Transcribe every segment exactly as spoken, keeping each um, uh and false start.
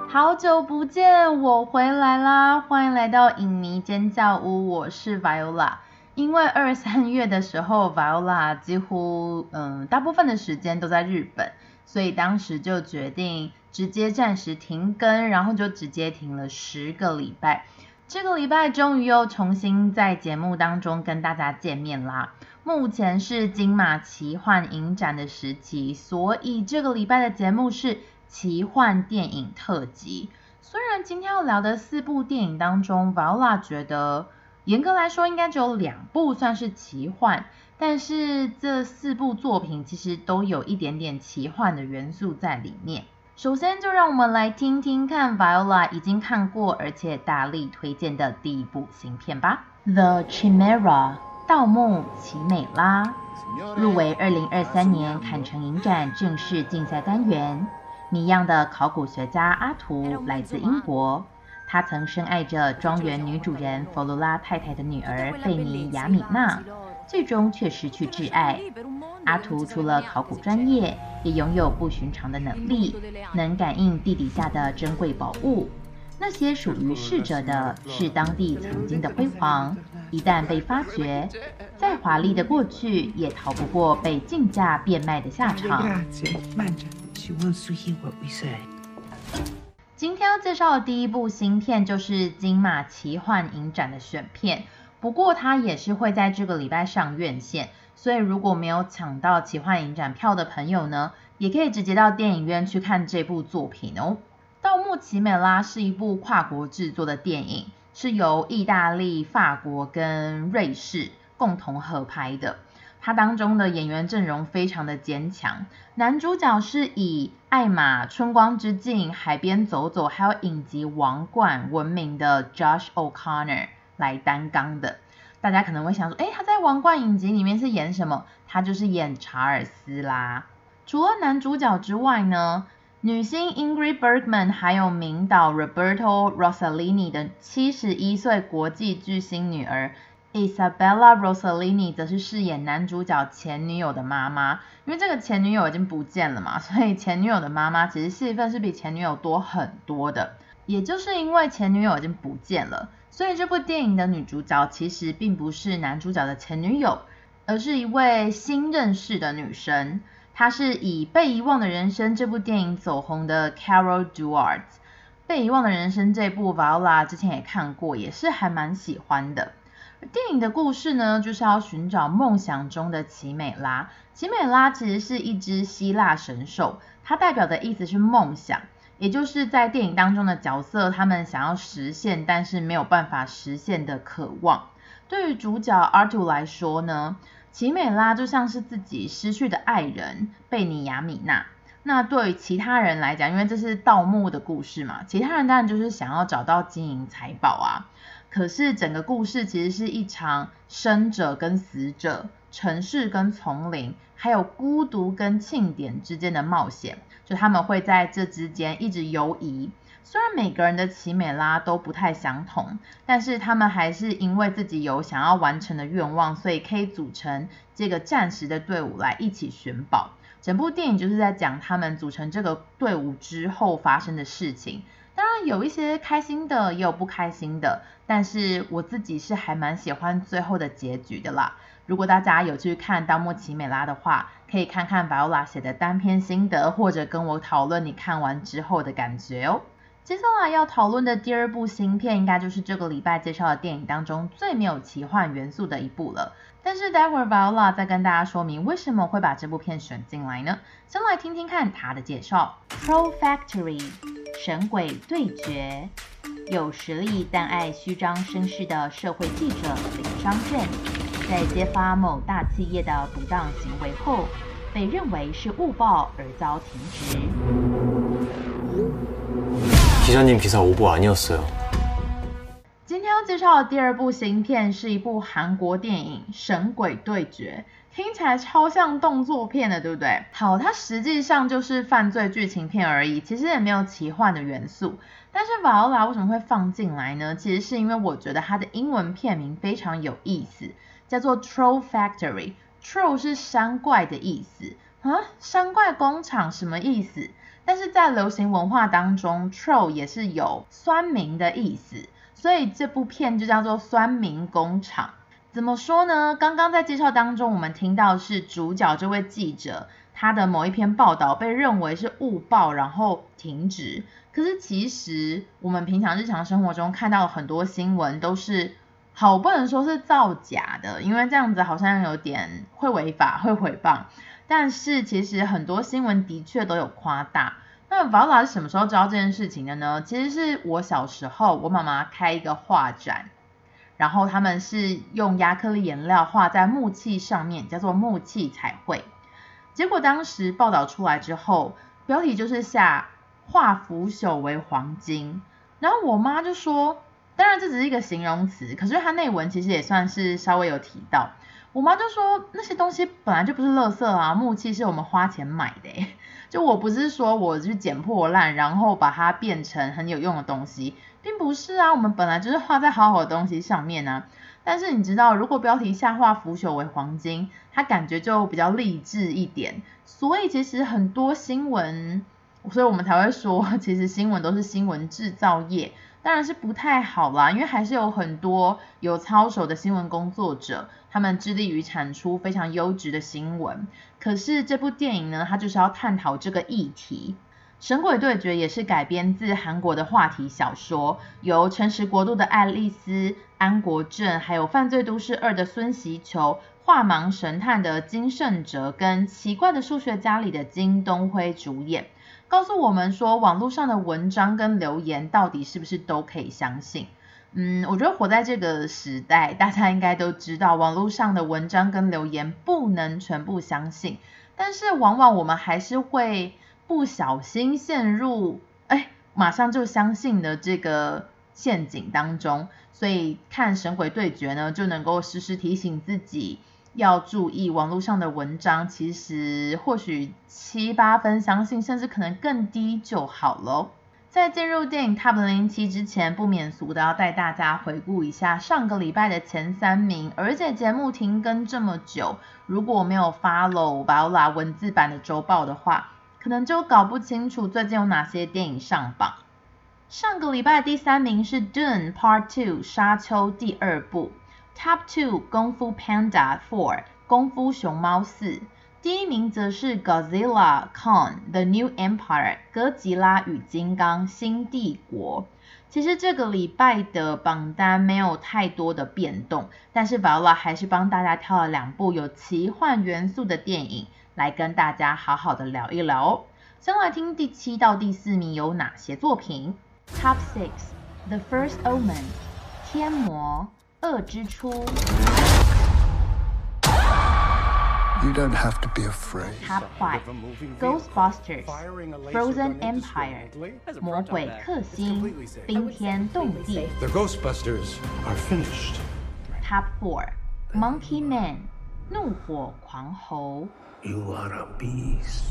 好久不见，我回来啦！欢迎来到影迷尖叫屋，我是 Viola。因为二三月的时候 ，Viola 几乎嗯大部分的时间都在日本，所以当时就决定直接暂时停更，然后就直接停了十个礼拜。这个礼拜终于又重新在节目当中跟大家见面啦。目前是金马奇幻影展的时期，所以这个礼拜的节目是奇幻电影特辑。虽然今天要聊的四部电影当中 Viola 觉得严格来说应该只有两部算是奇幻，但是这四部作品其实都有一点点奇幻的元素在里面。首先就让我们来听听看 Viola 已经看过而且大力推荐的第一部新片吧。 The Chimera 盗墓奇美拉入围二零二三年坎城影展正式竞赛单元。谜样的考古学家阿图来自英国，他曾深爱着庄园女主人佛罗拉太太的女儿贝尼亚米娜，最终却失去挚爱。阿图除了考古专业，也拥有不寻常的能力，能感应地底下的珍贵宝物。那些属于逝者的，是当地曾经的辉煌，一旦被发掘，再华丽的过去也逃不过被竞价变卖的下场。 She wants to hear what we say. 今天要介绍的第一部新片就是金马奇幻影展的选片，不过它也是会在这个礼拜上院线，所以如果没有抢到奇幻影展票的朋友呢，也可以直接到电影院去看这部作品哦。盗墓奇美拉是一部跨国制作的电影，是由意大利、法国跟瑞士共同合拍的。它当中的演员阵容非常的坚强，男主角是以艾玛、春光之境、海边走走还有影集王冠闻名的 Josh O'Connor 来担纲的。大家可能会想说，诶，他在王冠影集里面是演什么？他就是演查尔斯啦。除了男主角之外呢，女星 Ingrid Bergman 还有名导 Roberto Rossellini 的七十一岁国际巨星女儿Isabella Rossellini 则是饰演男主角前女友的妈妈，因为这个前女友已经不见了嘛，所以前女友的妈妈其实戏份是比前女友多很多的。也就是因为前女友已经不见了，所以这部电影的女主角其实并不是男主角的前女友，而是一位新认识的女生。她是以《被遗忘的人生》这部电影走红的 Carol Duarte。 被遗忘的人生这部 Viola 之前也看过，也是还蛮喜欢的。电影的故事呢，就是要寻找梦想中的奇美拉。奇美拉其实是一只希腊神兽，它代表的意思是梦想，也就是在电影当中的角色他们想要实现但是没有办法实现的渴望。对于主角阿图来说呢，奇美拉就像是自己失去的爱人贝尼亚米娜。那对于其他人来讲，因为这是盗墓的故事嘛，其他人当然就是想要找到金银财宝啊。可是整个故事其实是一场生者跟死者、城市跟丛林，还有孤独跟庆典之间的冒险，就他们会在这之间一直游移。虽然每个人的奇美拉都不太相同，但是他们还是因为自己有想要完成的愿望，所以可以组成这个暂时的队伍来一起寻宝。整部电影就是在讲他们组成这个队伍之后发生的事情。当然有一些开心的，也有不开心的，但是我自己是还蛮喜欢最后的结局的啦。如果大家有去看《盗墓奇美拉》的话，可以看看 Viola 写的单篇心得，或者跟我讨论你看完之后的感觉哦。接下来要讨论的第二部新片，应该就是这个礼拜介绍的电影当中最没有奇幻元素的一部了。但是待会儿 Viola 再跟大家说明为什么会把这部片选进来呢？先来听听看他的介绍。 Troll Factory 神鬼对决，有实力但爱虚张声势的社会记者林商正，在揭发某大企业的不当行为后，被认为是误报而遭停职。 기자님 기사 오보 아니었어요. 今天要介绍的第二部新片是一部韩国电影《神鬼对决》，听起来超像动作片的，对不对？好，它实际上就是犯罪剧情片而已，其实也没有奇幻的元素。但是 Viola 为什么会放进来呢？其实是因为我觉得它的英文片名非常有意思，叫做 Troll Factory。Troll 是山怪的意思啊，山怪工厂什么意思？ 但是在流行文化当中 troll 也是有酸民的意思，所以这部片就叫做酸民工厂。怎么说呢？刚刚在介绍当中我们听到是主角这位记者他的某一篇报道被认为是误报然后停职，可是其实我们平常日常生活中看到很多新闻都是好，我不能说是造假的，因为这样子好像有点会违法会诽谤，但是其实很多新闻的确都有夸大。那 Viola 是什么时候知道这件事情的呢？其实是我小时候我妈妈开一个画展，然后他们是用亚克力颜料画在木器上面，叫做木器彩绘。结果当时报道出来之后，标题就是下化腐朽为黄金，然后我妈就说，当然这只是一个形容词，可是它内文其实也算是稍微有提到。我妈就说那些东西本来就不是垃圾啊，木器是我们花钱买的耶，就我不是说我去捡破烂然后把它变成很有用的东西，并不是啊，我们本来就是画在好好的东西上面啊。但是你知道，如果标题下化腐朽为黄金，它感觉就比较励志一点，所以其实很多新闻，所以我们才会说其实新闻都是新闻制造业，当然是不太好啦，因为还是有很多有操守的新闻工作者，他们致力于产出非常优质的新闻。可是这部电影呢，它就是要探讨这个议题。神鬼对决也是改编自韩国的话题小说，由诚实国度的爱丽丝、安国正，还有犯罪都市二的孙锡球、画盲神探的金圣哲跟奇怪的数学家里的金东辉主演，告诉我们说网络上的文章跟留言到底是不是都可以相信。嗯，我觉得活在这个时代，大家应该都知道网络上的文章跟留言不能全部相信，但是往往我们还是会不小心陷入哎，马上就相信的这个陷阱当中，所以看神鬼对决呢，就能够时时提醒自己要注意网络上的文章，其实或许七八分相信，甚至可能更低就好了。在进入电影 Top 零零七之前，不免俗的要带大家回顾一下上个礼拜的前三名，而且节目停更这么久，如果没有 follow Viola 文字版的周报的话，可能就搞不清楚最近有哪些电影上榜。上个礼拜第三名是 Dune Part 二 沙丘第二部， Top 二 功夫 Panda 四 功夫熊猫四，第一名则是 Godzilla Kong The New Empire 哥吉拉与金刚新帝国。其实这个礼拜的榜单没有太多的变动，但是 Viola 还是帮大家挑了两部有奇幻元素的电影来跟大家好好的聊一聊。先来听第七到第四名有哪些作品。 Top 六 The First Omen 天魔恶之初。 You don't have to be afraid. Top 五 Ghostbusters Frozen Empire 魔鬼克星冰天动地。 The Ghostbusters are finished. Top 四 Monkey Man 怒火狂猴。 You are a beast.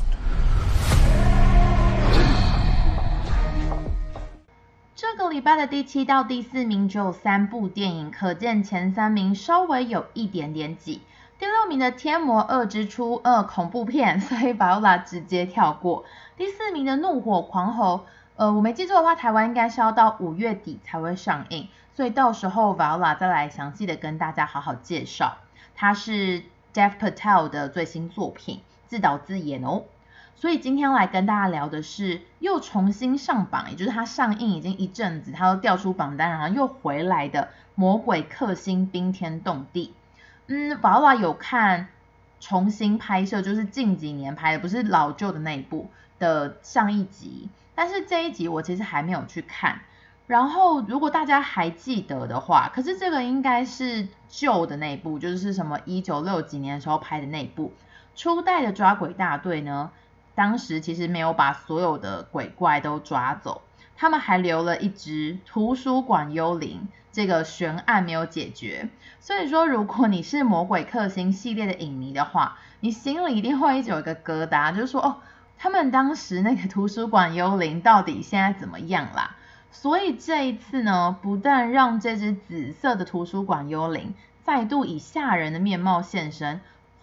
这个礼拜的第七到第四名只有三部电影，可见前三名稍微有一点点挤。第六名的《天魔恶之初二》恐怖片，所以 Viola 直接跳过。第四名的《怒火狂猴》，呃，我没记错的话，台湾应该是要到五月底才会上映，所以到时候 Viola 再来详细的跟大家好好介绍。它是 Dev Patel 的最新作品，自导自演哦。所以今天要来跟大家聊的是又重新上榜，也就是它上映已经一阵子，它都调出榜单，然后又回来的《魔鬼克星冰天动地》。嗯 Viola 有看重新拍摄，就是近几年拍的，不是老旧的那一部的上一集，但是这一集我其实还没有去看。然后如果大家还记得的话，可是这个应该是旧的那一部，就是什么一九六几年的时候拍的那一部。初代的抓鬼大队呢，当时其实没有把所有的鬼怪都抓走，他们还留了一只图书馆幽灵，这个悬案没有解决。所以说如果你是魔鬼克星系列的影迷的话，你心里一定会一直有一个疙瘩，就是说哦，他们当时那个图书馆幽灵到底现在怎么样啦。所以这一次呢，不但让这只紫色的图书馆幽灵再度以吓人的面貌现身，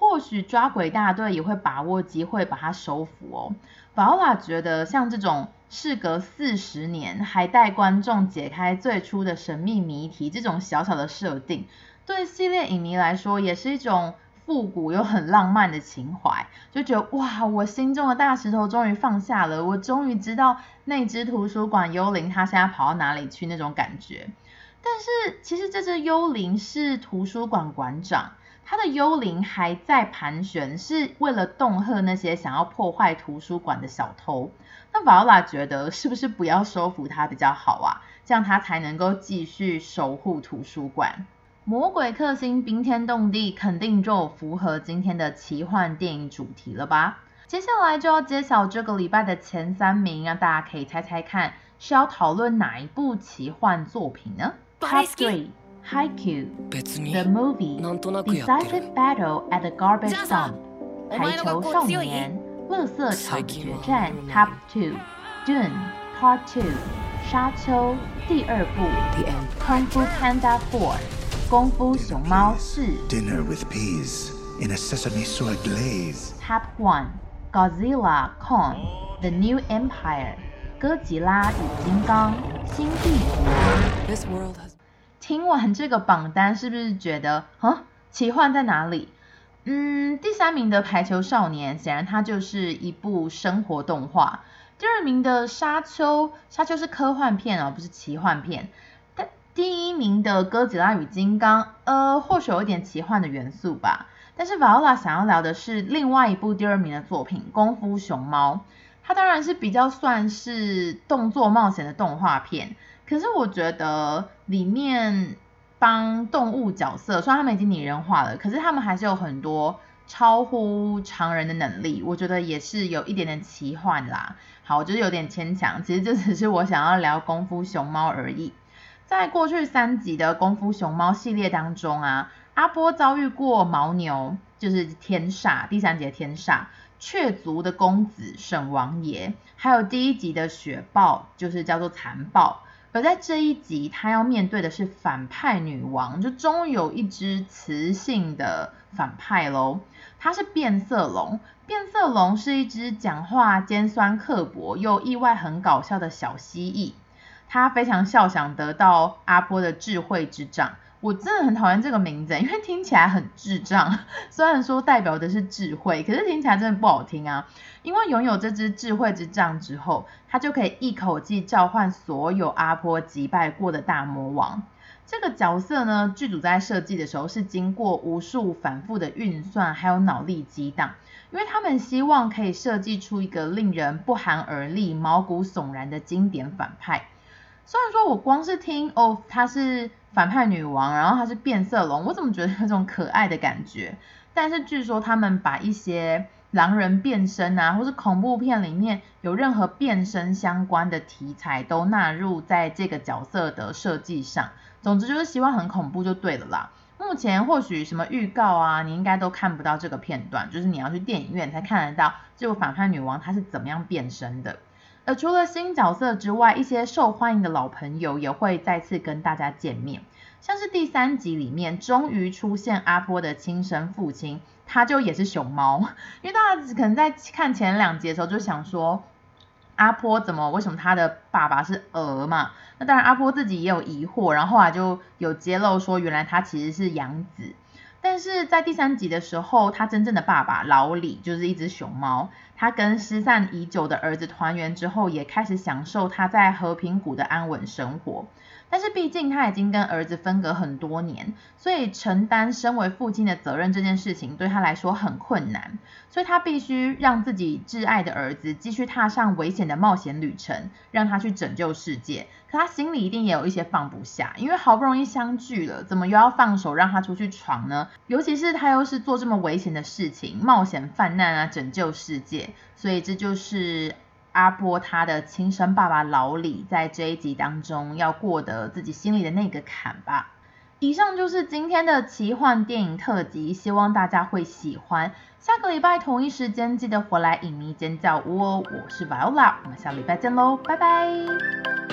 或许抓鬼大队也会把握机会把它收服哦。Viola 觉得像这种事隔四十年还带观众解开最初的神秘谜题，这种小小的设定，对系列影迷来说也是一种复古又很浪漫的情怀，就觉得哇，我心中的大石头终于放下了，我终于知道那只图书馆幽灵它现在跑到哪里去那种感觉。但是其实这只幽灵是图书馆馆长，他的幽灵还在盘旋，是为了恫吓那些想要破坏图书馆的小偷。那 Viola 觉得是不是不要收服他比较好啊，这样他才能够继续守护图书馆。魔鬼克星冰天动地，肯定就符合今天的奇幻电影主题了吧。接下来就要揭晓这个礼拜的前三名，让大家可以猜猜看是要讨论哪一部奇幻作品呢？ Top three Haikyuu The Movie Decisive Battle at the Garbage Dump 排球少年垃圾场决战 Top two Dune Part two 沙丘第二部 Kung Fu Panda four 功夫熊猫四 Dinner with peas in a sesame soy glaze. Top one Godzilla Kong The New Empire 哥吉拉与金刚新帝国。听完这个榜单是不是觉得啊，奇幻在哪里？嗯，第三名的排球少年显然它就是一部生活动画。第二名的沙丘，沙丘是科幻片哦，不是奇幻片。但第一名的哥吉拉与金刚，呃，或许有一点奇幻的元素吧。但是 Viola 想要聊的是另外一部第二名的作品《功夫熊猫》，它当然是比较算是动作冒险的动画片，可是我觉得里面帮动物角色，虽然他们已经拟人化了，可是他们还是有很多超乎常人的能力，我觉得也是有一点点奇幻啦。好，我觉得有点牵强，其实这只是我想要聊功夫熊猫而已。在过去三集的功夫熊猫系列当中啊，阿波遭遇过牦牛，就是天煞，第三集的天煞，雀族的公子沈王爷，还有第一集的雪豹，就是叫做残豹。而在这一集他要面对的是反派女王，就终于有一只雌性的反派咯，它是变色龙。变色龙是一只讲话尖酸刻薄又意外很搞笑的小蜥蜴，它非常肖想得到阿波的智慧之杖。我真的很讨厌这个名字，因为听起来很智障，虽然说代表的是智慧，可是听起来真的不好听啊。因为拥有这只智慧之杖之后，他就可以一口气召唤所有阿波击败过的大魔王。这个角色呢，剧组在设计的时候是经过无数反复的运算还有脑力激荡，因为他们希望可以设计出一个令人不寒而栗毛骨悚然的经典反派。虽然说我光是听哦，她是反派女王，然后她是变色龙，我怎么觉得有种可爱的感觉？但是据说他们把一些狼人变身啊，或是恐怖片里面有任何变身相关的题材都纳入在这个角色的设计上。总之就是希望很恐怖就对了啦。目前或许什么预告啊，你应该都看不到这个片段，就是你要去电影院才看得到这个反派女王她是怎么样变身的。而除了新角色之外，一些受欢迎的老朋友也会再次跟大家见面。像是第三集里面终于出现阿波的亲生父亲，他就也是熊猫。因为大家可能在看前两集的时候就想说，阿波怎么为什么他的爸爸是鹅嘛？那当然阿波自己也有疑惑，然后后来就有揭露说原来他其实是养子。但是在第三集的时候，他真正的爸爸老李就是一只熊猫，他跟失散已久的儿子团圆之后，也开始享受他在和平谷的安稳生活。但是毕竟他已经跟儿子分隔很多年，所以承担身为父亲的责任这件事情对他来说很困难，所以他必须让自己挚爱的儿子继续踏上危险的冒险旅程，让他去拯救世界。可他心里一定也有一些放不下，因为好不容易相聚了，怎么又要放手让他出去闯呢？尤其是他又是做这么危险的事情，冒险犯难啊，拯救世界。所以这就是阿波他的亲生爸爸老李在这一集当中要过得自己心里的那个坎吧。以上就是今天的奇幻电影特辑，希望大家会喜欢。下个礼拜同一时间记得回来影迷尖叫屋哦。我是 Viola， 我们下礼拜见喽，拜拜。